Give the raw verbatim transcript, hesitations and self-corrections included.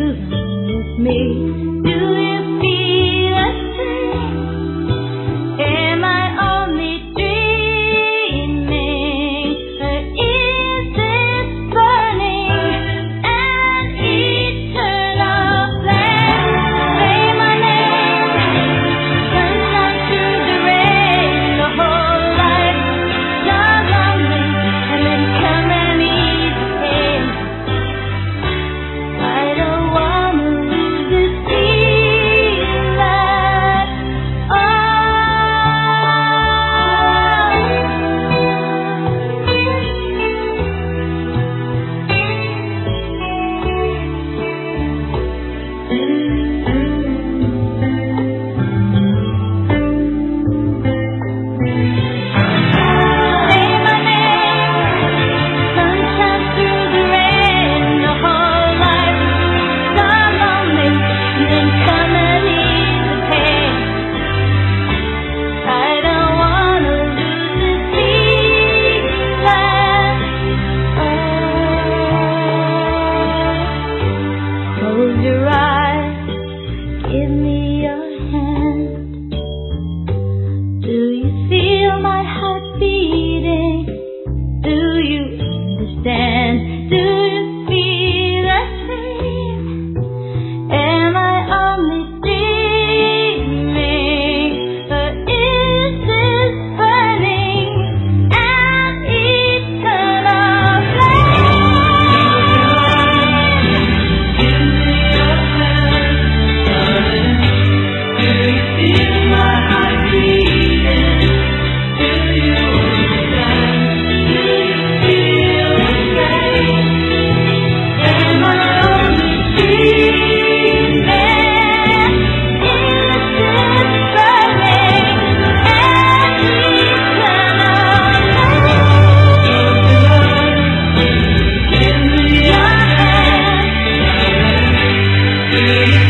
with me? Do you feel the same? Am I only dreaming? Or is this burning an eternal flame? Say my name, sunshine through the rain, the whole life so lonely, and then come and ease the pain. I don't wanna lose this feeling. Oh, say my name, sunshine through the rain, the whole life so lonely, and then come and ease the pain. I don't wanna lose this feeling. Oh, close your eyes, give me your hand. Do you feel my heart beating? Do you understand? Do you feel the same? Am I only dreaming? Or is this burning an eternal flame? Give me your hand, darling. Do you feel my heart beating? Do you understand? Do you feel the same? Am I only dreaming? Is this burning an eternal flame? Give me your hand, darling. Do you